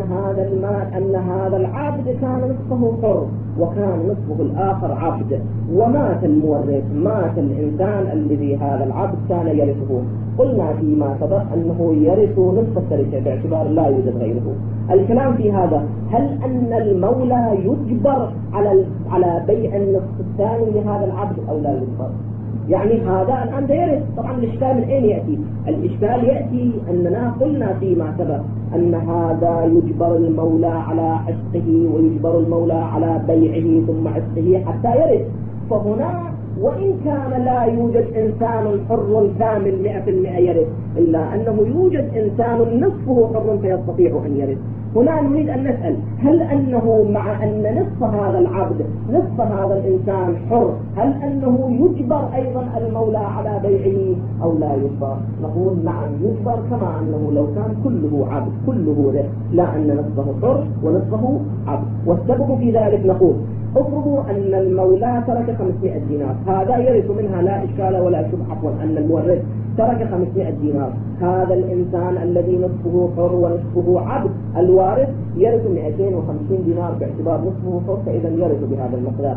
أن هذا العبد كان نصفه حر وكان نصفه الآخر عبد، ومات المورث، مات الإنسان الذي هذا العبد كان يرثه، قلنا فيما سبق أنه يرث نصف التركة باعتبار لا يوجد غيره. الكلام في هذا: هل أن المولى يجبر على بيع النصف الثاني لهذا العبد أو لا يجبر؟ يعني هذا الآن يرث. طبعا الإشكال من أين يأتي؟ الإشكال يأتي أننا قلنا فيما سبق أن هذا يجبر المولى على عتقه ويجبر المولى على بيعه ثم عتقه حتى يرث. فهنا وإن كان لا يوجد إنسان حر كامل 100% يرث، إلا أنه يوجد إنسان نصفه حر فيستطيع أن يرث. هنا نريد أن نسأل: هل أنه مع أن نصف هذا العبد، نصف هذا الإنسان حر، هل أنه يجبر أيضا المولى على بيعه أو لا يجبر؟ نقول: نعم يجبر، كما أنه لو كان كله عبد كله رث، لا أن نصفه حر ونصفه عبد. والسبب في ذلك نقول: افرضوا أن المولى ترك 500 دينار، هذا يرث منها لا إشكال ولا شبهة، عفوا أن المورث ترك 500 دينار، هذا الإنسان الذي نصفه حر ونصفه عبد الوارث يرث 250 دينار باعتبار نصفه حر، فإذا يرث بهذا المقدار.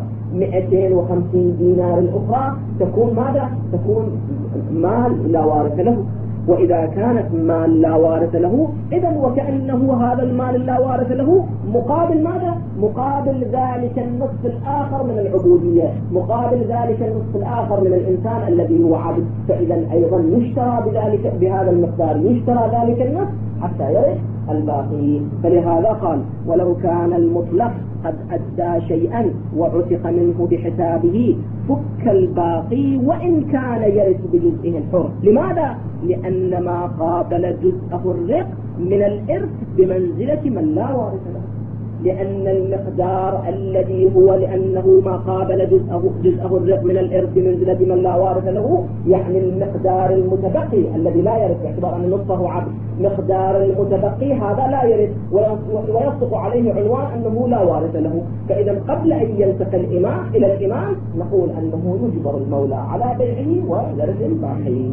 250 دينار الأخرى تكون ماذا؟ تكون مال لا وارث له. وإذا كانت مال لا وارث له إذن وكأنه هذا المال لا وارث له مقابل ماذا؟ مقابل ذلك النصف الآخر من العبودية، مقابل ذلك النصف الآخر من الإنسان الذي هو عبد. فإذا أيضا يشترى بهذا المقدار، يشترى ذلك النصف حتى يرث الباقي. فلهذا قال: ولو كان المطلق قد أدى شيئا وعتق منه بحسابه فك الباقي وإن كان يرث بجزئه الحر. لماذا؟ لأن ما قابل جزءه الرق من الإرث بمنزلة من لا وارث له. لأن المقدار الذي هو لأنه ما قابل جزءه الرق من الإرث بمنزلة من لا وارث له، يعني المقدار المتبقي الذي لا يرث باعتبار أن نصفه عبد، مقدار المتبقي هذا لا يرث ويصدق عليه عنوان أنه لا وارث له. فإذا قبل أن ينتقل الإمام إلى الإمام نقول أنه يجبر المولى على بيعه ويرث الباقي.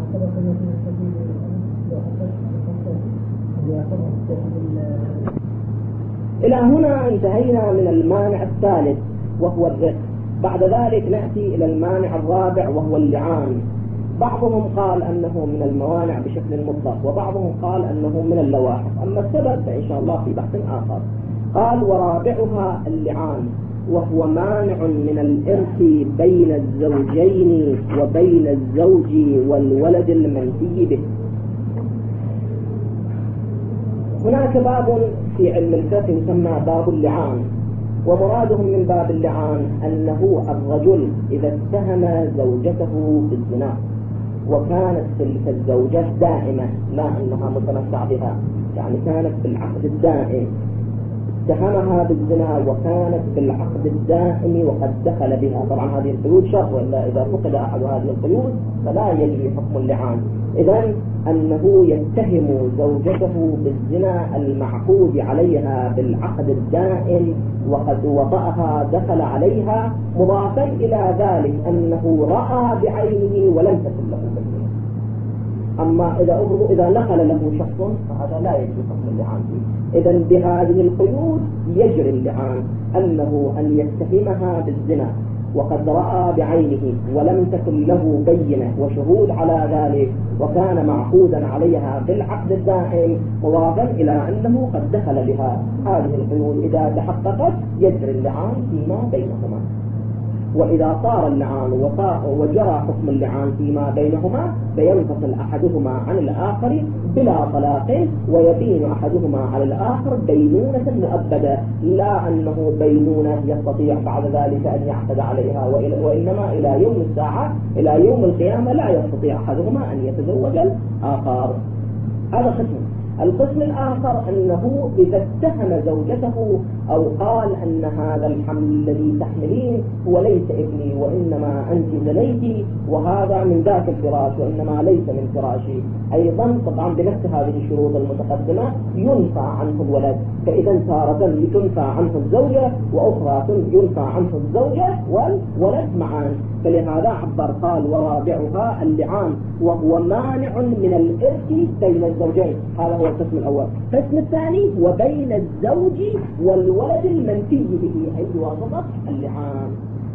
إلى هنا انتهينا من المانع الثالث وهو الرق. بعد ذلك نأتي إلى المانع الرابع وهو اللعان. بعضهم قال أنه من الموانع بشكل مطلق، وبعضهم قال أنه من اللواحق، أما السبب فإن شاء الله في بحث آخر. قال ورابعها اللعان، وهو مانع من الإرث بين الزوجين وبين الزوج والولد المنفي به. هناك باب في علم الفقه يسمى باب اللعان، ومرادهم من باب اللعان أنه الرجل إذا اتهم زوجته بالزنا وكانت تلك الزوجة دائمة، لا أنها متمتع بها، يعني كانت بالعقد الدائم، اتهمها بالزنا وكانت بالعقد الدائم وقد دخل بها. طبعا هذه القيود شرط، وإلا إذا فقد أحد هذه القيود فلا يجري حكم اللعان. إذن أنه يتهم زوجته بالزنا المعقود عليها بالعقد الدائم وقد وطأها دخل عليها، مضافا إلى ذلك أنه رأى بعينه ولم تكن له بينة. أما إذا نقل له شخص فهذا لا يجري حكم اللعان فيه. إذن بهذه القيود يجري اللعان، أنه أن يتهمها بالزنا وقد رأى بعينه ولم تكن له بينة وشهود على ذلك، وكان معقودا عليها بالعقد الدائم، مضافا إلى أنه قد دخل بها. هذه القيود إذا تحققت يجري اللعان فيما بينهما. وإذا صار اللعان وجرى حكم اللعان فيما بينهما فينفصل أحدهما عن الآخر بلا طلاق، ويبين أحدهما على الآخر بينونة مؤبدة، لا أنه بينونة يستطيع بعد ذلك أن يعتد عليها، وإنما إلى يوم الساعة إلى يوم القيامة لا يستطيع أحدهما أن يتزوج الآخر. هذا قسم. القسم الآخر أنه إذا اتهم زوجته أو قال أن هذا الحمل الذي تحملين هو ليس ابني وإنما أنت زنيتي وهذا من ذاك الفراش وإنما ليس من فراشي، أيضا طبعا بنفس هذه الشروط المتقدمة ينفى عنه الولد. فإذا تارة تنفى عنه الزوجة وأخرى ينفى عنه الزوجة والولد معا. فلهذا عبر قال ورابعها اللعان، وهو مانع من الإرث بين الزوجين. هذا هو القسم الأول. القسم الثاني وبين الزوج والولد المنفي به، أي واسطة اللعان.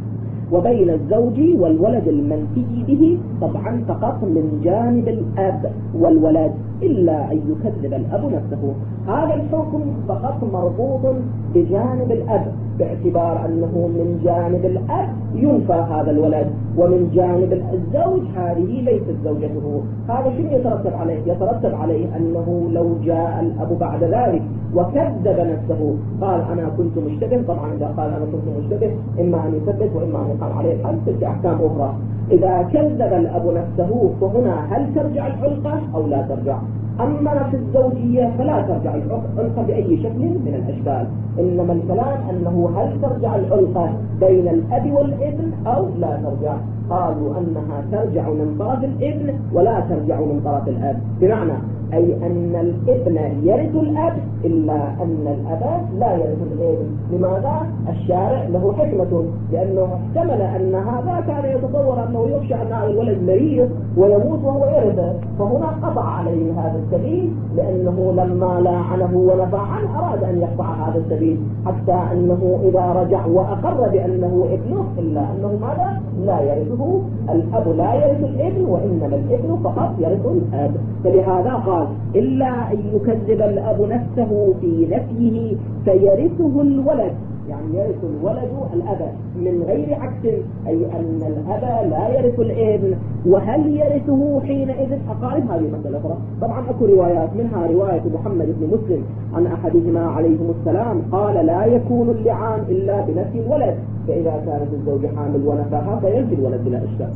وبين الزوج والولد المنفي به طبعا فقط من جانب الأب والولد، إلا أن يكذب الأب نفسه. هذا الحكم فقط مربوط بجانب الأب، باعتبار أنه من جانب الأب ينفى هذا الولد، ومن جانب الزوج هذه ليست زوجته. هذا شنو يترتب عليه؟ يترتب عليه أنه لو جاء الأب بعد ذلك وكذب نفسه قال أنا كنت مشتبه، طبعا إذا قال أنا كنت مشتبه إما أن يثبت وإما أن يقام عليه الحد، تلك أحكام أخرى. إذا كذب الأب نفسه فهنا هل ترجع العلقة أو لا ترجع؟ أما في الزوجية فلا ترجع العلقة بأي شكل من الأشكال، إنما الكلام أنه هل ترجع العلقة بين الأب والابن أو لا ترجع. قالوا أنها ترجع من طرف الابن ولا ترجع من طرف الأب، بمعنى أي أن الابن يرث الأب إلا أن الأب لا يرث الابن. لماذا؟ الشارع له حكمة، لأنه احتمل أن هذا كان يتصور أنه يخشى أن هذا الولد مريض ويموت وهو يرثه، فهنا قطع عليه هذا السبيل، لأنه لما لاعنه ونفى عنه أراد أن يقطع هذا السبيل، حتى أنه إذا رجع وأقر بأنه ابنه إلا أنه ماذا؟ لا يرثه الأب، لا يرث الابن، وإنما الابن فقط يرث الأب. فلهذا قال إلا أن يكذب الأب نفسه في نفيه فيرثه الولد، يعني يرث الولد الأب من غير عكس، أي أن الأب لا يرث الابن. وهل يرثه حينئذ؟ أقارب هذه مسألة أخرى. طبعا أكو روايات، منها رواية محمد بن مسلم عن أحدهما عليهم السلام قال لا يكون اللعان إلا بنفي الولد، فإذا كانت الزوجة حامل ونفاها فينفي الولد بلا إشكال.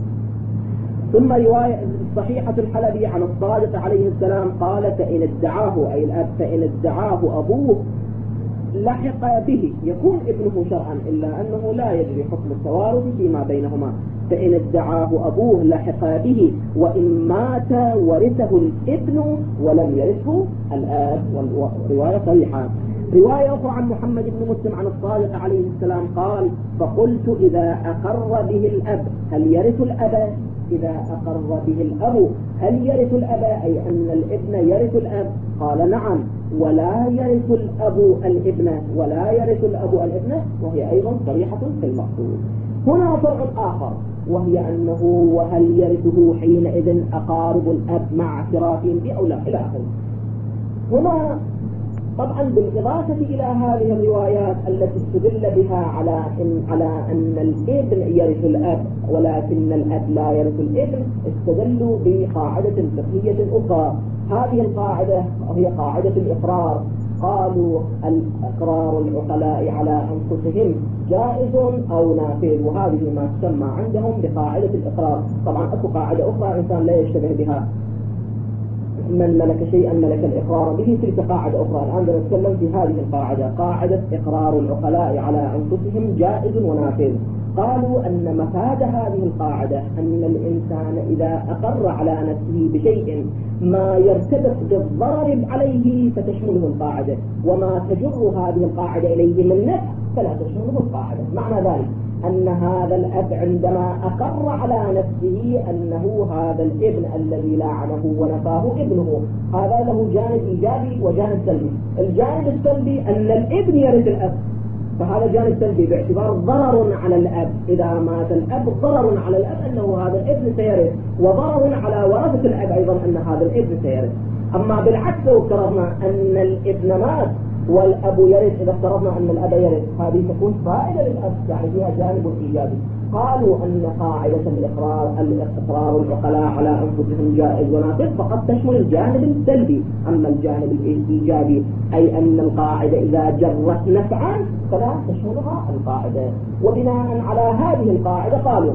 ثم رواية صحيحة الحلبي عن الصادق عليه السلام قال فإن ادعاه أي الأب فإن ادعاه أبوه لحق به يكون ابنه شرعا، إلا أنه لا يجري حكم التوارث فيما بينهما. فإن ادعاه أبوه لحق به، وإن مات ورثه الابن ولم يرثه الآب. والرواية صحيحة. رواية أخرى عن محمد بن مسلم عن الصادق عليه السلام قال: فقلت إذا أقر به الأب هل يرث الأب؟ إذا أقر به الأب هل يرث الأب؟ أي أن الابن يرث الأب. قال: نعم، ولا يرث الأب الابن، ولا يرث الأب الابن، وهي أيضا صريحة في المقصود. هنا فرع آخر، وهي أنه وهل يرثه حينئذ أقارب الأب مع اعترافهم به أو لا، إلى آخره. هنا طبعا بالإضافة إلى هذه الروايات التي استدل بها على أن الابن يرث الأب ولكن الأب لا يرث الابن، استدلوا بقاعدة فقهية أخرى. هذه القاعدة هي قاعدة الإقرار. قالوا: الإقرار العقلاء على أنفسهم جائز أو نافذ، وهذه ما تسمى عندهم بقاعدة الإقرار. طبعا أكو قاعدة أخرى إنسان لا يشتبه بها: من ملك شيئا ملك الإقرار به، تلك قاعدة أخرى. الآن نتكلم في هذه القاعدة، قاعدة إقرار العقلاء على أنفسهم جائز ونافذ. قالوا أن مفاد هذه القاعدة أن الإنسان إذا أقر على نفسه بشيء ما يرتبط بالضرر عليه فتشمله القاعدة، وما تجر هذه القاعدة إليه من نفع فلا تشمله القاعدة. معنى ذلك أن هذا الأب عندما أقر على نفسه أنه هذا الابن الذي لعنه ونفاه ابنه، هذا له جانب إيجابي وجانب سلبي. الجانب السلبي أن الابن يرث الأب، فهذا جانب سلبي باعتبار ضرر على الأب. إذا مات الأب ضرر على الأب أنه هذا الابن سيرث، وضرر على ورثة الأب أيضا أن هذا الابن سيرث. أما بالعكس لو افترضنا أن الابن مات والأب يرث، إذا افترضنا أن الأب يرث، هذه تكون فائدة للأب، يعني فيها جانب إيجابي. قالوا أن قاعدة الإقرار العقلاء على أنفسهم جائز ونافذ فقد تشمل الجانب السلبي. أما الجانب الإيجابي أي أن القاعدة إذا جرت نفعا فلا تشملها القاعدة. وبناء على هذه القاعدة قالوا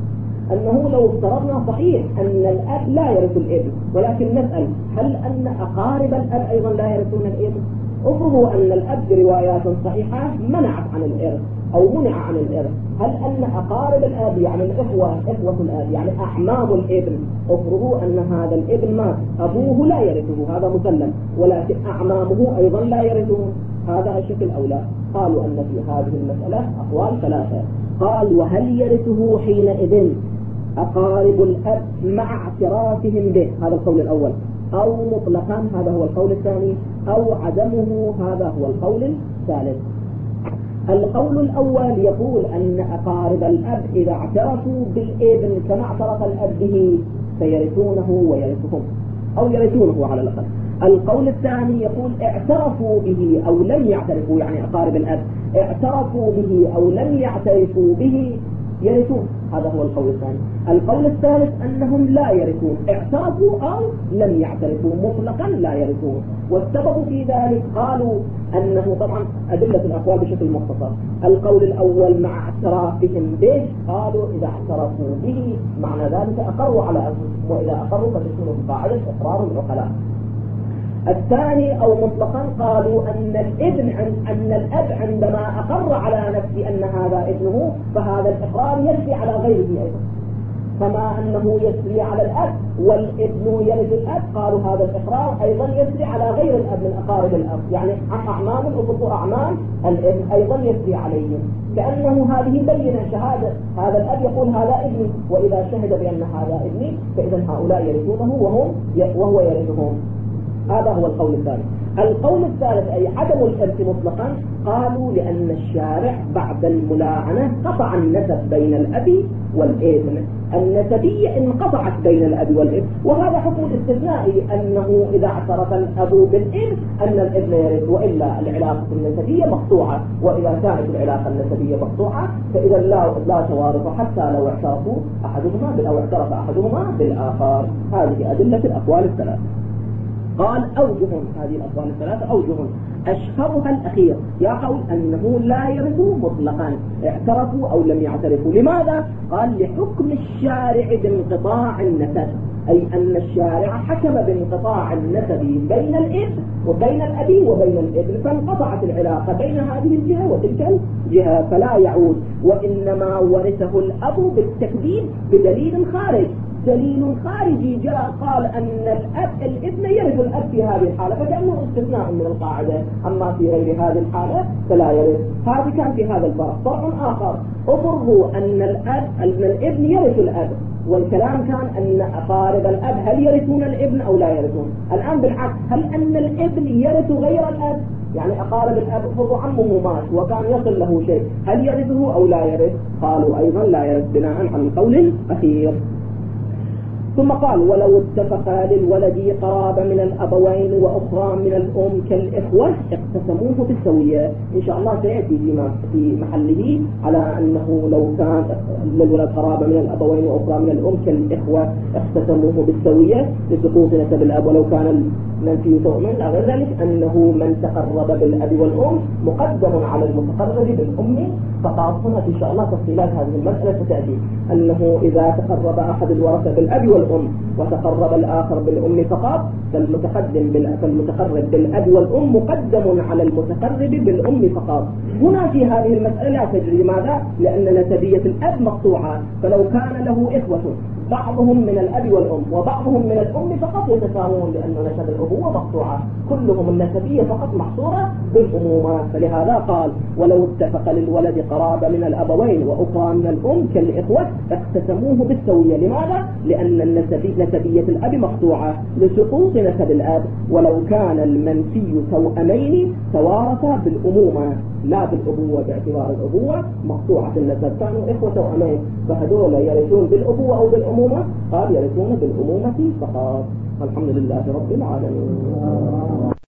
أنه لو افترضنا صحيح أن الأب لا يرث الابن، ولكن نسأل: هل أن أقارب الأب أيضا لا يرثون الابن؟ افرضوا أن الأب بروايات صحيحة منعت عن الإرث أو منع عن الإرث، هل أن أقارب الأب يعني إخوة الأب يعني أعمام الابن، افرضوا أن هذا الابن مات أبوه لا يرثه، هذا مسلم، ولكن أعمامه أيضا لا يرثون، هذا الشكل أو لا؟ قالوا أن في هذه المسألة أقوال ثلاثة. قال: وهل يرثه حينئذ أقارب الأب مع اعترافهم به، هذا القول الأول، أو مطلقا، هذا هو القول الثاني، أو عدمه، هذا هو القول الثالث. القول الأول يقول أن أقارب الأب إذا اعترفوا بالابن كما اعترف الأب به فيرثونه ويرثهم، أو يرثونه على الأقل. القول الثاني يقول اعترفوا به أو لم يعترفوا، يعني أقارب الأب اعترفوا به أو لم يعترفوا به يرثون، هذا هو القول الثاني. القول الثالث أنهم لا يرثون، اعترفوا أو لم يعترفوا، مطلقا لا يرثون. والسبب في ذلك قالوا أنه طبعا أدلة الأقوال بشكل مختصر. القول الأول مع اعترافهم به، قالوا إذا اعترفوا به معنى ذلك أقروا على أنفسهم، وإذا أقروا فتكون بقاعدة إقرار العقلاء. الثاني أو مطلقا قالوا أن الأب عندما أقر على نفسه أن هذا ابنه فهذا الإقرار يسري على غيره أيضا، كما أنه يسري على الأب والابن يرث الأب، قالوا هذا الإقرار أيضا يسري على غير الأب من أقارب الأب، يعني أعمام الأب أعمام الابن أيضا يسري عليهم، كأنه هذه بينة شهادة هذا الأب يقول هذا ابني، وإذا شهد بأن هذا ابني فإذا هؤلاء يرثونه وهو يرثهم. هذا هو القول الثالث. القول الثالث أي عدم الإرث مطلقا، قالوا لأن الشارع بعد الملاعنة قطع النسب بين الأب والابن، النسبية انقطعت بين الأب والابن، وهذا حكم استثنائي أنه إذا اعترف الأب بالابن أن الابن يرث، وإلا العلاقة النسبية مقطوعة، وإذا كانت العلاقة النسبية مقطوعة فإذا لا توارث حتى لو اعترفوا أحدهما أو اعترف أحدهما بالآخر. هذه أدلة الأقوال الثلاث. قال أوجه هذه الأقوال الثلاثة أوجه، أشهرها الأخير يقول أنه لا يرثوا مطلقا اعترفوا أو لم يعترفوا. لماذا؟ قال لحكم الشارع بانقطاع النسب، أي أن الشارع حكم بانقطاع النسب بين الابن وبين الأب وبين الابن، فانقطعت العلاقة بين هذه الجهة وتلك الجهة، فلا يعود، وإنما ورثه الأب بالتكذيب بدليل خارج، دليل خارجي جاء قال أن الابن يرث الأب في هذه الحالة، فكأنه استثناء من القاعدة، أما في غير هذه الحالة فلا يرث. هذا كان في هذا الباب. فرع آخر أفرض أن الابن يرث الأب، والكلام كان أن أقارب الأب هل يرثون الابن أو لا يرثون. الآن بالعكس، هل أن الابن يرث غير الأب؟ يعني أقارب الأب فرض عمه مات وكان يصل له شيء، هل يرثه أو لا يرث؟ قالوا أيضا لا يرث بناء على القول الأخير. ثم قال ولو اتفق للولد قرابة من الأبوين وأخرى من الأم كالإخوة اقتسموه بالسوية. إن شاء الله سيأتي في محله على أنه لو كان للولد قرابة من الأبوين وأخرى من الأم كالإخوة اقتسموه بالسوية لسقوط نسب الأب، ولو كان المنفي تؤمن لا غير ذلك أنه من تقرب بالأب والأم مقدم على المتقرب بالأم فقط. هنا إن شاء الله تفصيلات هذه المسألة ستأتي، أنه إذا تقرب أحد الورثة بالأب والأم وتقرب الآخر بالأم فقط فالمتقرب بالأب والأم مقدم على المتقرب بالأم فقط. هنا في هذه المسألة لا تجري. لماذا؟ لأن نسبية الأب مقطوعة، فلو كان له إخوة بعضهم من الأب والأم وبعضهم من الأم فقط يتساوون، لأن نسب الأبوة مقطوعة، كلهم النسبية فقط محصورة بالأمومة. فلهذا قال ولو اتفق للولد قرابة من الأبوين وأخرى من الأم كالإخوة اقتسموه بالسوية. لماذا؟ لأن نسبية الأب مقطوعة لسقوط نسب الأب، ولو كان المنفي توأمين توارثا بالأمومة لا بالأبوة، باعتبار الأبوة مقطوعة النسب، كانوا إخوة توأمين، فهذول يرثون بالأبوة أو بالأمومة؟ قال يرثون بالأمومة فقط. الحمد لله رب العالمين.